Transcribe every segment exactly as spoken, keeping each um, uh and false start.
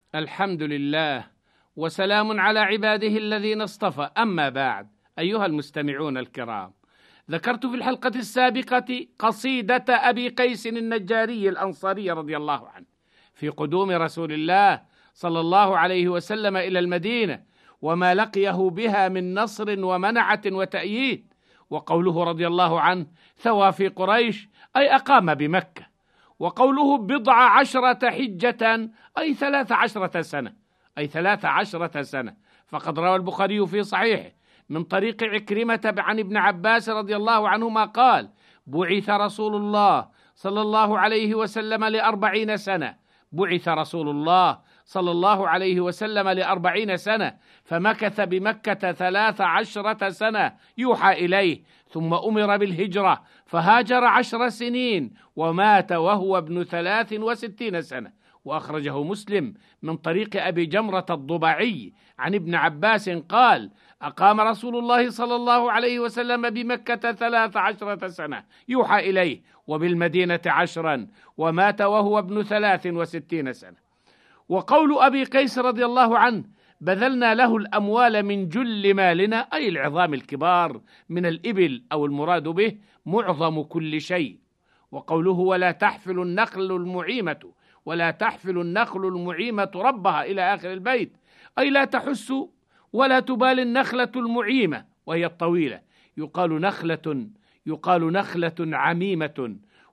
الحمد لله، وسلام على عباده الذين اصطفى، أما بعد. أيها المستمعون الكرام، ذكرت في الحلقة السابقة قصيدة أبي قيس النجاري الأنصاري رضي الله عنه في قدوم رسول الله صلى الله عليه وسلم إلى المدينة، وما لقيه بها من نصر ومنعة وتأييد. وقوله رضي الله عنه ثوى في قريش، أي أقام بمكة. وقوله بضع عشرة حجة، أي ثلاث عشرة سنة، أي ثلاث عشرة سنة. فقد روى البخاري في صحيحه من طريق عكرمة عن ابن عباس رضي الله عنهما قال: بعث رسول الله صلى الله عليه وسلم لأربعين سنة بعث رسول الله صلى الله عليه وسلم لأربعين سنة فمكث بمكة ثلاث عشرة سنة يوحى إليه، ثم أمر بالهجرة فهاجر عشر سنين ومات وهو ابن ثلاث وستين سنة. وأخرجه مسلم من طريق أبي جمرة الضبعي عن ابن عباس قال: أقام رسول الله صلى الله عليه وسلم بمكة ثلاث عشرة سنة يوحى إليه، وبالمدينة عشرا، ومات وهو ابن ثلاث وستين سنة. وقول أبي قيس رضي الله عنه: بذلنا له الأموال من جل مالنا، أي العظام الكبار من الإبل، أو المراد به معظم كل شيء. وقوله: ولا تحفل النخل المعيمة ولا تحفل النخل المعيمة ربها إلى آخر البيت، أي لا تحس ولا تبالي النخلة المعيمة وهي الطويلة. يقال نخلة يقال نخلة عميمة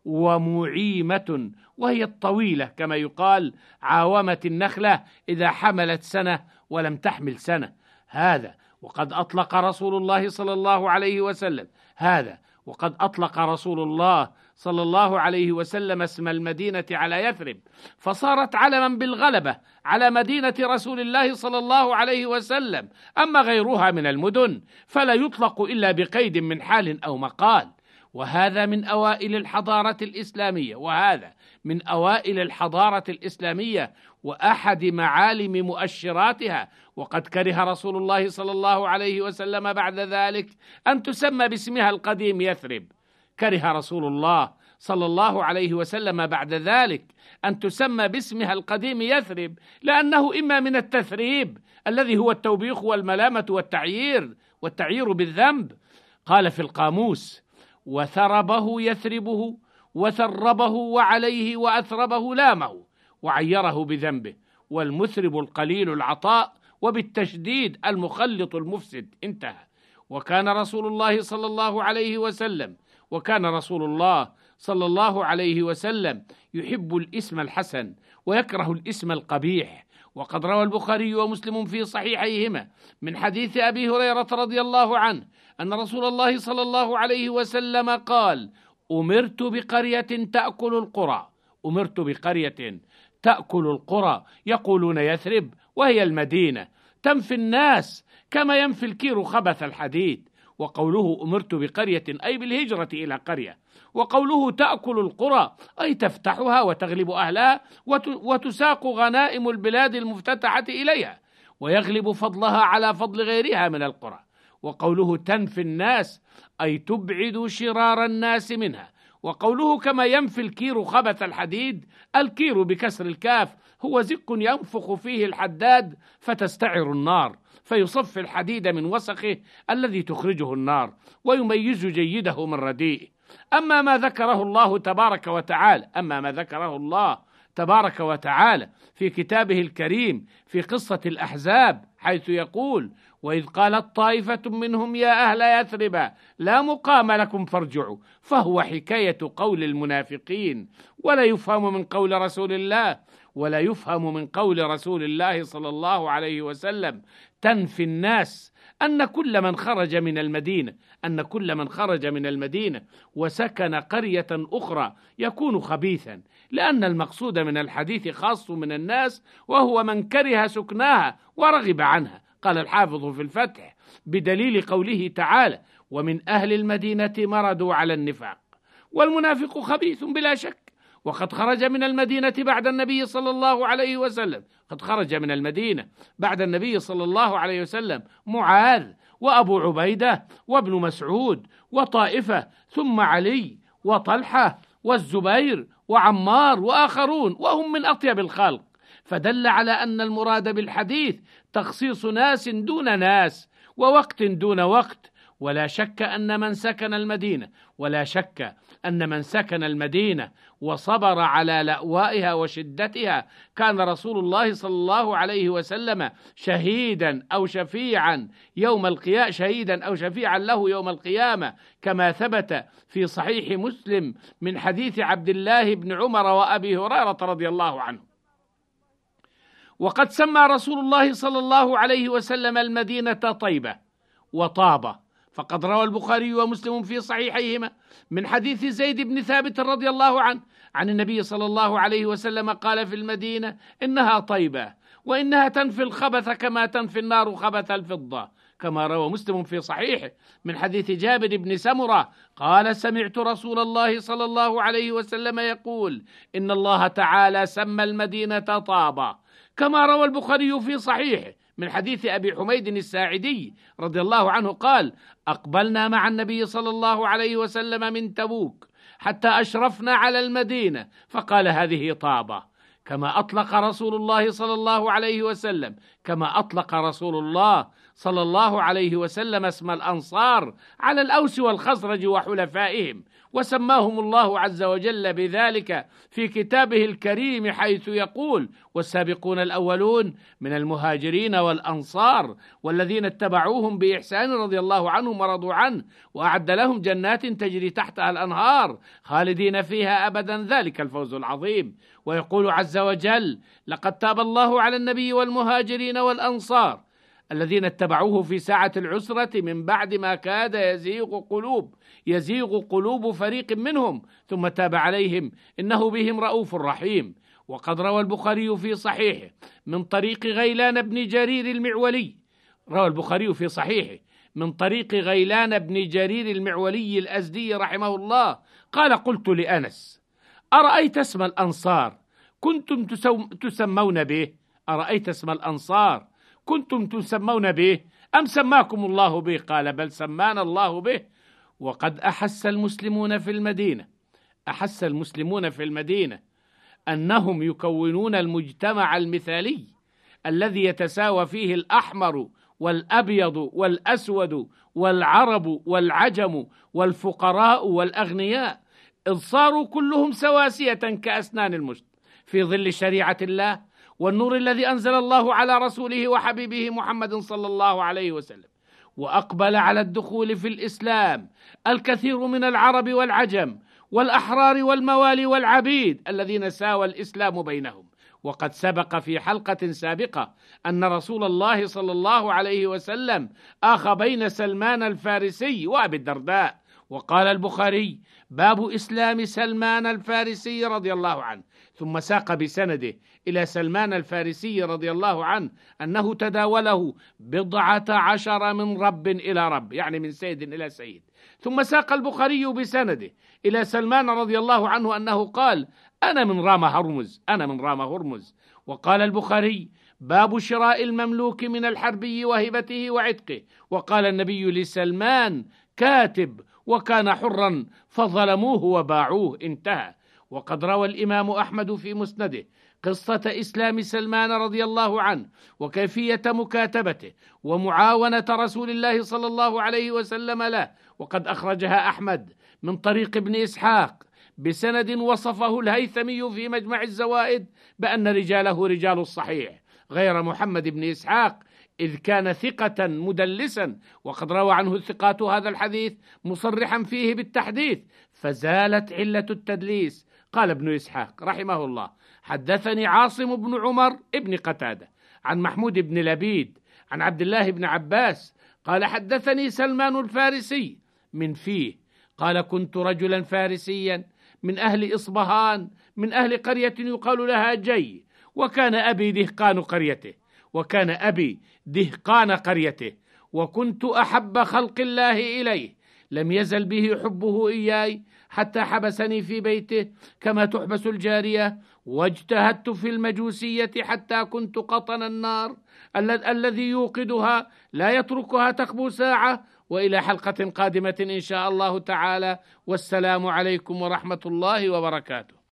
ومعيمة وهي الطويلة، كما يقال عاومت النخلة إذا حملت سنة ولم تحمل سنة. هذا وقد أطلق رسول الله صلى الله عليه وسلم هذا وقد أطلق رسول الله صلى الله عليه وسلم اسم المدينة على يثرب، فصارت علما بالغلبة على مدينة رسول الله صلى الله عليه وسلم. أما غيرها من المدن فلا يطلق إلا بقيد من حال أو مقال. وهذا من أوائل الحضارة الإسلامية وهذا من أوائل الحضارة الإسلامية وأحد معالم مؤشراتها. وقد كره رسول الله صلى الله عليه وسلم بعد ذلك أن تسمى باسمها القديم يثرب. كره رسول الله صلى الله عليه وسلم بعد ذلك أن تسمى باسمها القديم يثرب، لأنه إما من التثريب الذي هو التوبيخ والملامة والتعيير والتعيير بالذنب. قال في القاموس: وثربه يثربه وثربه وعليه وأثربه لامه وعيره بذنبه، والمثرب القليل العطاء وبالتشديد المخلط المفسد. انتهى. وكان رسول الله صلى الله عليه وسلم وكان رسول الله صلى الله عليه وسلم يحب الاسم الحسن ويكره الاسم القبيح. وقد روى البخاري ومسلم في صحيحيهما من حديث أبي هريرة رضي الله عنه أن رسول الله صلى الله عليه وسلم قال: أمرت بقرية تأكل القرى أمرت بقرية تأكل القرى يقولون يثرب، وهي المدينة، تنفي الناس كما ينفي الكير خبث الحديد. وقوله أمرت بقرية أي بالهجرة إلى قرية. وقوله تأكل القرى أي تفتحها وتغلب أهلها وتساق غنائم البلاد المفتتحة إليها، ويغلب فضلها على فضل غيرها من القرى. وقوله تنفي الناس أي تبعد شرار الناس منها. وقوله كما ينفي الكير خبث الحديد، الكير بكسر الكاف هو زق ينفخ فيه الحداد فتستعر النار فيصفي الحديد من وسخه الذي تخرجه النار ويميز جيده من رديئه. أما ما ذكره الله تبارك وتعالى أما ما ذكره الله تبارك وتعالى في كتابه الكريم في قصة الأحزاب، حيث يقول: وإذ قالت طائفة منهم يا أهل يثرب لا مقام لكم فارجعوا، فهو حكاية قول المنافقين، ولا يفهم من قول رسول الله ولا يفهم من قول رسول الله صلى الله عليه وسلم تنفي الناس أن كل من خرج من المدينة أن كل من خرج من المدينة وسكن قرية أخرى يكون خبيثا، لأن المقصود من الحديث خاص من الناس، وهو من كره سكناها ورغب عنها. قال الحافظ في الفتح بدليل قوله تعالى: ومن أهل المدينة مردوا على النفاق. والمنافق خبيث بلا شك، وقد خرج من المدينة بعد النبي صلى الله عليه وسلم قد خرج من المدينة بعد النبي صلى الله عليه وسلم معاذ وأبو عبيدة وابن مسعود وطائفة، ثم علي وطلحة والزبير وعمار وآخرون، وهم من أطيب الخلق. فدل على أن المراد بالحديث تخصيص ناس دون ناس ووقت دون وقت. ولا شك أن من سكن المدينة ولا شك أن من سكن المدينة وصبر على لأوائها وشدتها كان رسول الله صلى الله عليه وسلم شهيدا أو شفيعا يوم القيامة شهيدا أو شفيعا له يوم القيامة، كما ثبت في صحيح مسلم من حديث عبد الله بن عمر وأبي هريرة رضي الله عنه. وقد سمى رسول الله صلى الله عليه وسلم المدينة طيبة وطابة، فقد روى البخاري ومسلم في صحيحيهما من حديث زيد بن ثابت رضي الله عنه عن النبي صلى الله عليه وسلم قال في المدينة إنها طيبة وإنها تنفي الخبث كما تنفي النار خبث الفضة، كما روى مسلم في صحيحه من حديث جابر بن سمرة قال سمعت رسول الله صلى الله عليه وسلم يقول إن الله تعالى سمى المدينة طابة، كما روى البخاري في صحيحه من حديث أبي حميد الساعدي رضي الله عنه قال أقبلنا مع النبي صلى الله عليه وسلم من تبوك حتى أشرفنا على المدينة فقال هذه طابة، كما أطلق رسول الله صلى الله عليه وسلم كما أطلق رسول الله صلى الله عليه وسلم اسم الأنصار على الأوس والخزرج وحلفائهم، وسماهم الله عز وجل بذلك في كتابه الكريم حيث يقول والسابقون الأولون من المهاجرين والأنصار والذين اتبعوهم بإحسان رضي الله عنهم ورضوا عنه وأعد لهم جنات تجري تحتها الأنهار خالدين فيها أبدا ذلك الفوز العظيم. ويقول عز وجل لقد تاب الله على النبي والمهاجرين والأنصار الذين اتبعوه في ساعة العسرة من بعد ما كاد يزيغ قلوب يزيغ قلوب فريق منهم ثم تاب عليهم إنه بهم رؤوف رحيم. وقد روى البخاري في صحيحه من طريق غيلان بن جرير المعولي روى البخاري في صحيحه من طريق غيلان بن جرير المعولي الأزدي رحمه الله قال قلت لأنس أرأيت اسم الأنصار كنتم تسمون به أرأيت اسم الأنصار كنتم تسمون به أم سماكم الله به؟ قال بل سمانا الله به. وقد أحس المسلمون في المدينة أحس المسلمون في المدينة أنهم يكونون المجتمع المثالي الذي يتساوى فيه الأحمر والأبيض والأسود والعرب والعجم والفقراء والأغنياء، إذ صاروا كلهم سواسية كأسنان المشط في ظل شريعة الله والنور الذي أنزل الله على رسوله وحبيبه محمد صلى الله عليه وسلم. وأقبل على الدخول في الإسلام الكثير من العرب والعجم والأحرار والموالي والعبيد الذين ساوى الإسلام بينهم. وقد سبق في حلقة سابقة أن رسول الله صلى الله عليه وسلم آخى بين سلمان الفارسي وأبي الدرداء. وقال البخاري باب إسلام سلمان الفارسي رضي الله عنه، ثم ساق بسنده إلى سلمان الفارسي رضي الله عنه أنه تداوله بضعة عشر من رب إلى رب، يعني من سيد إلى سيد. ثم ساق البخاري بسنده إلى سلمان رضي الله عنه أنه قال أنا من رام هرمز أنا من رام هرمز. وقال البخاري باب شراء المملوك من الحربي وهبته وعتقه. وقال النبي لسلمان كاتب وكان حرا فظلموه وباعوه، انتهى. وقد روى الإمام أحمد في مسنده قصة إسلام سلمان رضي الله عنه وكيفية مكاتبته ومعاونة رسول الله صلى الله عليه وسلم له، وقد أخرجها أحمد من طريق ابن إسحاق بسند وصفه الهيثمي في مجمع الزوائد بأن رجاله رجال الصحيح غير محمد بن إسحاق، إذ كان ثقة مدلسا، وقد روى عنه الثقات هذا الحديث مصرحا فيه بالتحديث فزالت علة التدليس. قال ابن إسحاق رحمه الله حدثني عاصم بن عمر ابن قتادة عن محمود بن لبيد عن عبد الله بن عباس قال حدثني سلمان الفارسي من فيه قال كنت رجلا فارسيا من أهل إصبهان من أهل قرية يقال لها جي، وكان أبي دهقان قريته وكان أبي دهقان قريته وكنت أحب خلق الله إليه، لم يزل به حبه إياي حتى حبسني في بيته كما تحبس الجارية، واجتهدت في المجوسية حتى كنت قطن النار الذي يوقدها لا يتركها تخبو ساعة. وإلى حلقة قادمة إن شاء الله تعالى، والسلام عليكم ورحمة الله وبركاته.